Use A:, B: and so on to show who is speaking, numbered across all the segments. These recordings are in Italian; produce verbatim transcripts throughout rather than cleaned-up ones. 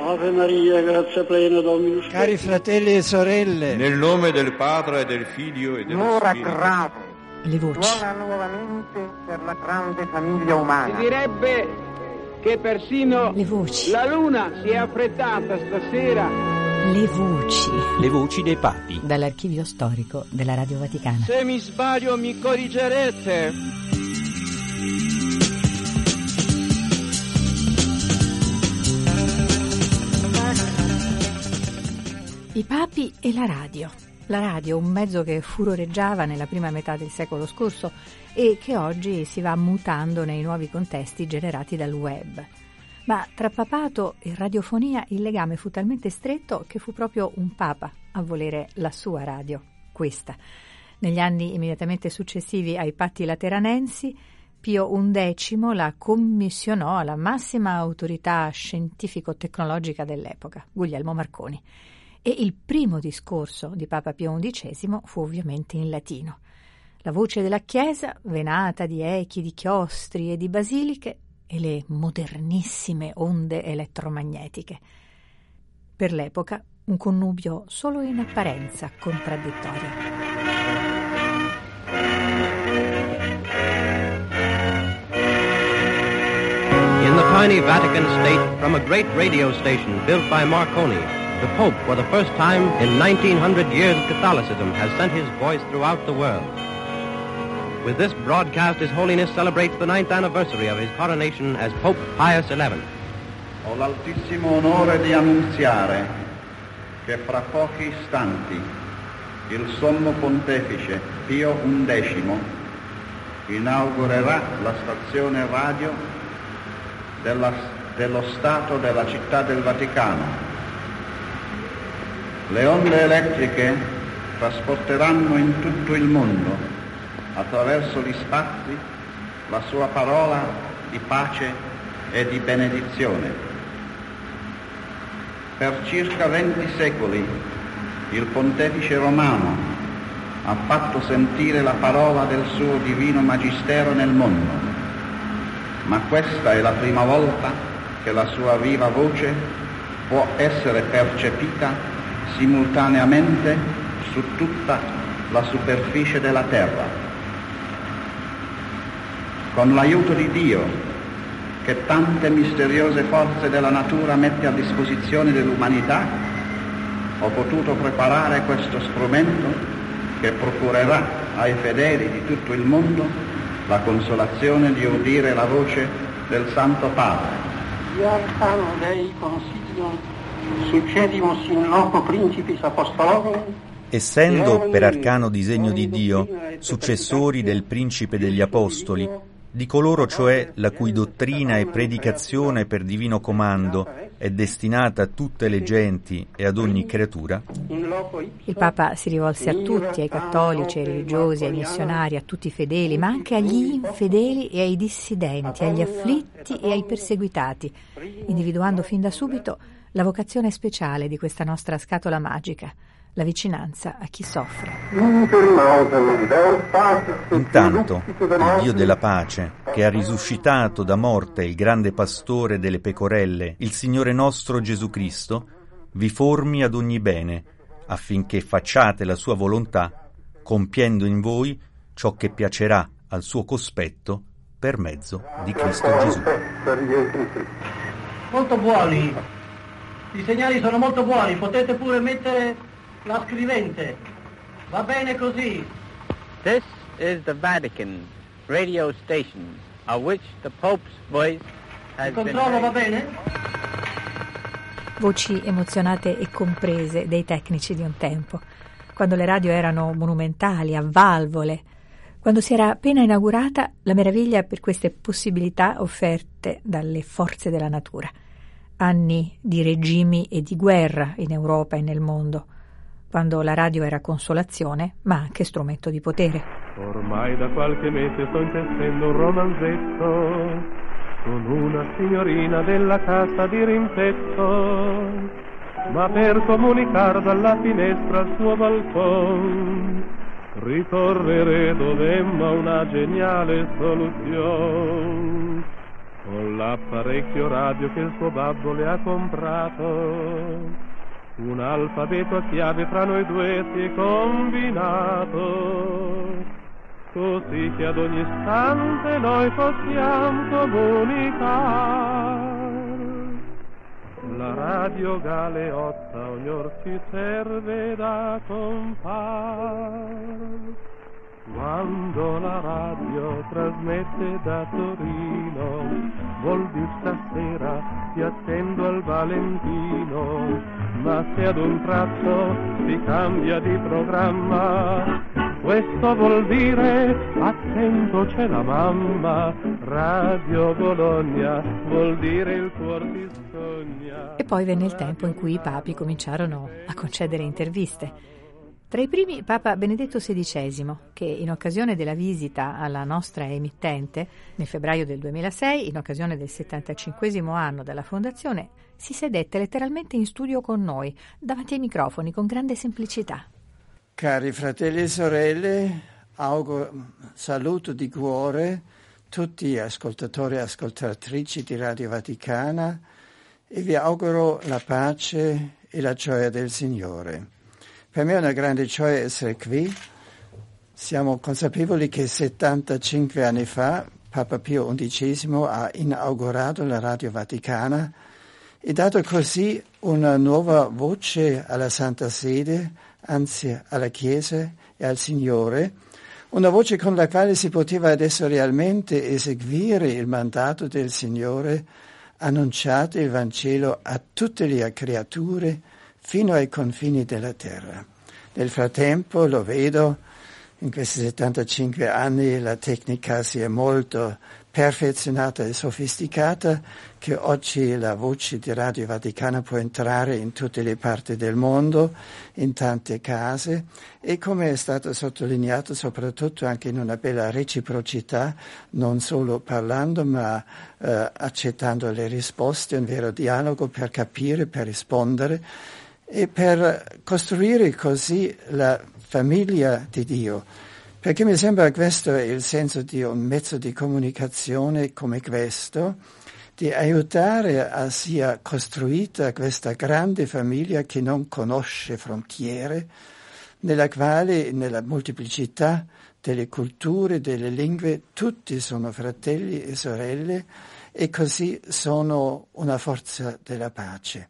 A: Ave Maria, grazia plena, Dominus tecum.
B: Cari fratelli e sorelle,
C: nel nome del Padre e del Figlio e dello
D: L'ora
C: Spirito.
D: grave.
E: Le voci.
D: Suona nuovamente per la grande famiglia umana.
F: Si direbbe che persino
E: le voci.
F: La luna si è affrettata stasera.
E: Le voci.
G: Le voci dei papi.
E: Dall'archivio storico della Radio Vaticana.
F: Se mi sbaglio mi corrigerete.
E: I papi e la radio. La radio, un mezzo che furoreggiava nella prima metà del secolo scorso e che oggi si va mutando nei nuovi contesti generati dal web. Ma tra papato e radiofonia il legame fu talmente stretto che fu proprio un papa a volere la sua radio, questa. Negli anni immediatamente successivi ai patti lateranensi, Pio undicesimo la commissionò alla massima autorità scientifico-tecnologica dell'epoca, Guglielmo Marconi. E il primo discorso di Papa Pio undicesimo fu ovviamente in latino. La voce della Chiesa, venata di echi, di chiostri e di basiliche, e le modernissime onde elettromagnetiche. Per l'epoca un connubio solo in apparenza contraddittorio.
H: In the tiny Vatican state, from a great radio station built by Marconi, the Pope, for the first time in nineteen hundred years of Catholicism, has sent his voice throughout the world. With this broadcast, His Holiness celebrates the ninth anniversary of his coronation as Pope Pius eleventh.
I: Ho l'altissimo onore di annunziare che fra pochi istanti il Sommo Pontefice Pio undicesimo inaugurerà la stazione radio della, dello Stato della Città del Vaticano. Le onde elettriche trasporteranno in tutto il mondo, attraverso gli spazi, la sua parola di pace e di benedizione. Per circa venti secoli il Pontefice Romano ha fatto sentire la parola del suo divino magistero nel mondo, ma questa è la prima volta che la sua viva voce può essere percepita simultaneamente su tutta la superficie della terra. Con l'aiuto di Dio, che tante misteriose forze della natura mette a disposizione dell'umanità, ho potuto preparare questo strumento che procurerà ai fedeli di tutto il mondo la consolazione di udire la voce del Santo Padre.
A: Io arcano Dei consiglio, succedimus in loco principis apostolorum.
G: Essendo per arcano disegno di Dio successori del principe degli apostoli, di coloro cioè la cui dottrina e predicazione per divino comando è destinata a tutte le genti e ad ogni creatura.
E: Il Papa si rivolse a tutti, ai cattolici, ai religiosi, ai missionari, a tutti i fedeli, ma anche agli infedeli e ai dissidenti, agli afflitti e ai perseguitati, individuando fin da subito la vocazione speciale di questa nostra scatola magica, la vicinanza a chi soffre.
G: Intanto, il Dio della pace, che ha risuscitato da morte il grande pastore delle pecorelle, il Signore nostro Gesù Cristo, vi formi ad ogni bene, affinché facciate la sua volontà, compiendo in voi ciò che piacerà al suo cospetto per mezzo di Cristo Gesù.
J: Molto buoni, i segnali sono molto buoni, potete pure mettere la scrivente, va bene così.
F: This is the Vatican radio station of which the Pope's voice has
J: Il controllo
F: been
J: va bene?
E: Voci emozionate e comprese dei tecnici di un tempo, quando le radio erano monumentali, a valvole, quando si era appena inaugurata la meraviglia per queste possibilità offerte dalle forze della natura. Anni di regimi e di guerra in Europa e nel mondo, quando la radio era consolazione, ma anche strumento di potere.
K: Ormai da qualche mese sto intessendo un romanzetto con una signorina della casa di rimpetto, ma per comunicare dalla finestra al suo balcone ricorrere dovemmo una geniale soluzione. con l'apparecchio radio che il suo babbo le ha comprato. Un alfabeto a chiave fra noi due si è combinato, così che ad ogni istante noi possiamo comunicare. La radio galeotta ognor ci serve da compar. Quando la radio trasmette da Torino, vuol dire stasera ti attendo al Valentino, ma se ad un tratto si cambia di programma, questo vuol dire attento c'è la mamma. Radio Bologna vuol dire il cuor ti sogna.
E: E poi venne il tempo in cui i papi cominciarono a concedere interviste. Tra i primi Papa Benedetto sedicesimo, che in occasione della visita alla nostra emittente nel febbraio del duemilasei, in occasione del settantacinquesimo anno della fondazione, si sedette letteralmente in studio con noi, davanti ai microfoni, con grande semplicità.
B: Cari fratelli e sorelle, auguro, saluto di cuore tutti gli ascoltatori e ascoltatrici di Radio Vaticana e vi auguro la pace e la gioia del Signore. Per me è una grande gioia essere qui. Siamo consapevoli che settantacinque anni fa Papa Pio undicesimo ha inaugurato la Radio Vaticana e dato così una nuova voce alla Santa Sede, anzi alla Chiesa e al Signore, una voce con la quale si poteva adesso realmente eseguire il mandato del Signore, annunciate il Vangelo a tutte le creature fino ai confini della terra. Nel frattempo, lo vedo, in questi settantacinque anni la tecnica si è molto perfezionata e sofisticata, che oggi la voce di Radio Vaticana può entrare in tutte le parti del mondo, in tante case, e come è stato sottolineato soprattutto anche in una bella reciprocità, non solo parlando ma eh, accettando le risposte, un vero dialogo per capire, per rispondere, e per costruire così la famiglia di Dio, perché mi sembra che questo è il senso di un mezzo di comunicazione come questo, di aiutare a sia costruita questa grande famiglia che non conosce frontiere, nella quale, nella molteplicità delle culture, delle lingue, tutti sono fratelli e sorelle e così sono una forza della pace.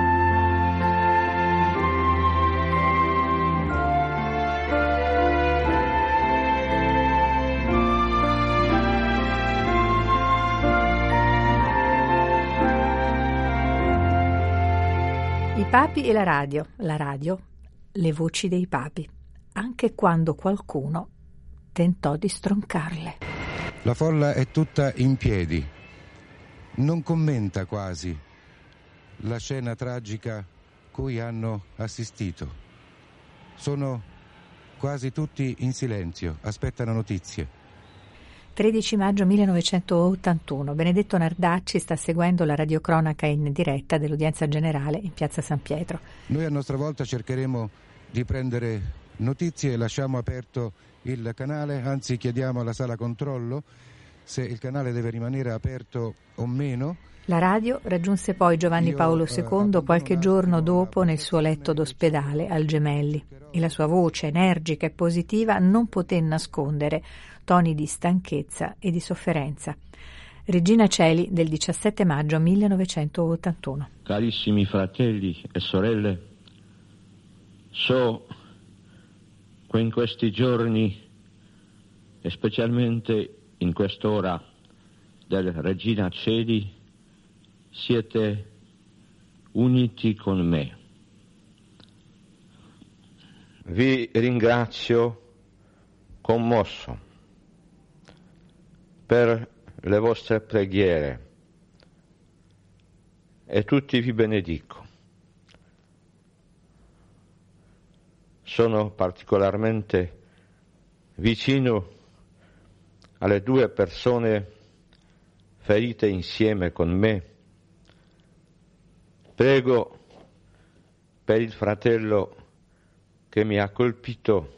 E: I papi e la radio, la radio, le voci dei papi, anche quando qualcuno tentò di stroncarle.
L: La folla è tutta in piedi, non commenta quasi la scena tragica cui hanno assistito. Sono quasi tutti in silenzio, aspettano notizie.
E: tredici maggio millenovecentottantuno. Benedetto Nardacci sta seguendo la radiocronaca in diretta dell'udienza generale in piazza San Pietro.
L: Noi a nostra volta cercheremo di prendere notizie e lasciamo aperto il canale, anzi chiediamo alla sala controllo se il canale deve rimanere aperto o meno.
E: La radio raggiunse poi Giovanni Paolo secondo qualche giorno dopo nel suo letto d'ospedale al Gemelli e la sua voce energica e positiva non poté nascondere toni di stanchezza e di sofferenza. Regina Coeli del diciassette maggio millenovecentottantuno.
C: Carissimi fratelli e sorelle, so che in questi giorni e specialmente in quest'ora del Regina Coeli siete uniti con me. Vi ringrazio commosso per le vostre preghiere e tutti vi benedico. Sono particolarmente vicino alle due persone ferite insieme con me. Prego per il fratello che mi ha colpito,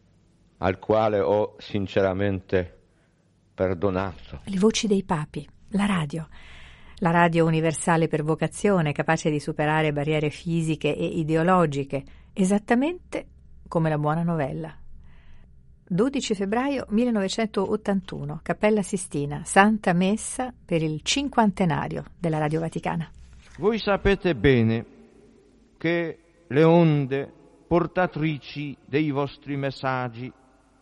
C: al quale ho sinceramente perdonato.
E: Le voci dei papi, La radio. La radio universale per vocazione, capace di superare barriere fisiche e ideologiche, esattamente come la buona novella. dodici febbraio millenovecentottantuno, Cappella Sistina, Santa Messa per il cinquantenario della Radio Vaticana.
C: Voi sapete bene che le onde portatrici dei vostri messaggi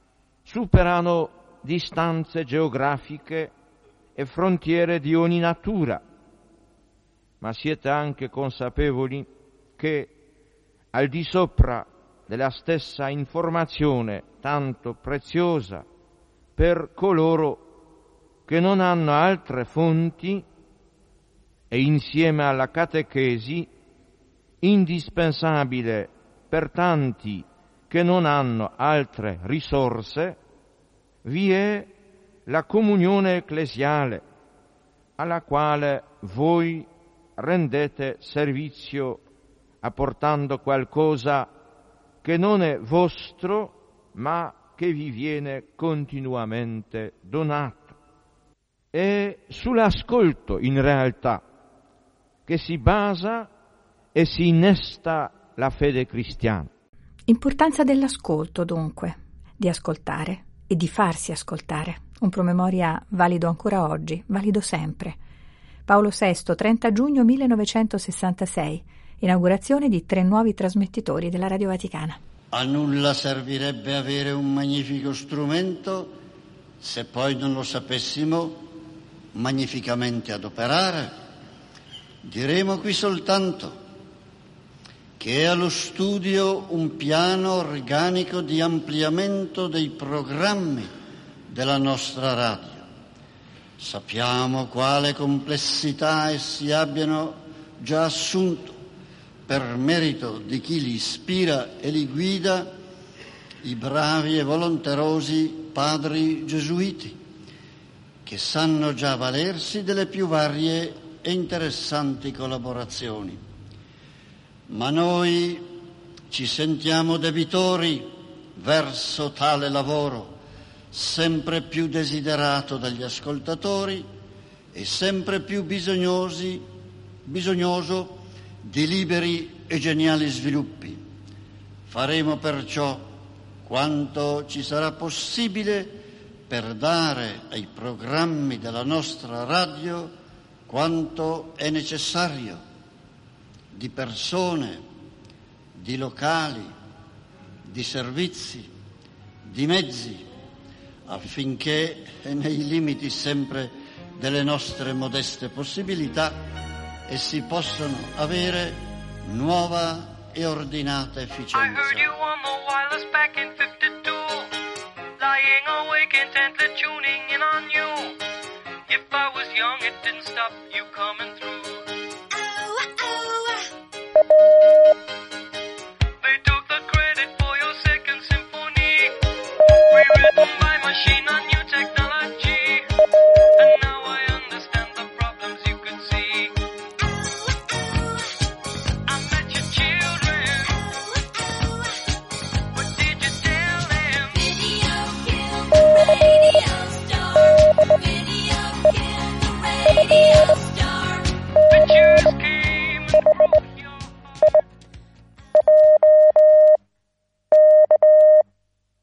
C: superano distanze geografiche e frontiere di ogni natura, ma siete anche consapevoli che al di sopra della stessa informazione tanto preziosa per coloro che non hanno altre fonti e insieme alla catechesi indispensabile per tanti che non hanno altre risorse, vi è la comunione ecclesiale alla quale voi rendete servizio apportando qualcosa che non è vostro ma che vi viene continuamente donato. È sull'ascolto in realtà che si basa e si innesta la fede cristiana.
E: Importanza dell'ascolto, dunque, di ascoltare e di farsi ascoltare. Un promemoria valido ancora oggi, valido sempre. Paolo sesto, trenta giugno millenovecentosessantasei, inaugurazione di tre nuovi trasmettitori della Radio Vaticana.
M: A nulla servirebbe avere un magnifico strumento se poi non lo sapessimo magnificamente adoperare. Diremo qui soltanto che è allo studio un piano organico di ampliamento dei programmi della nostra radio. Sappiamo quale complessità essi abbiano già assunto per merito di chi li ispira e li guida, i bravi e volonterosi padri gesuiti, che sanno già valersi delle più varie e interessanti collaborazioni. Ma noi ci sentiamo debitori verso tale lavoro, sempre più desiderato dagli ascoltatori e sempre più bisognosi, bisognoso di liberi e geniali sviluppi. Faremo perciò quanto ci sarà possibile per dare ai programmi della nostra radio quanto è necessario di persone, di locali, di servizi, di mezzi, affinché, nei limiti sempre delle nostre modeste possibilità, essi possano avere nuova e ordinata efficienza.
N: I heard you on the wireless back in fifty-two, lying awake intently tuning in on you. If I was young, it didn't stop you coming through. They took the credit for your second symphony, rewritten by machine on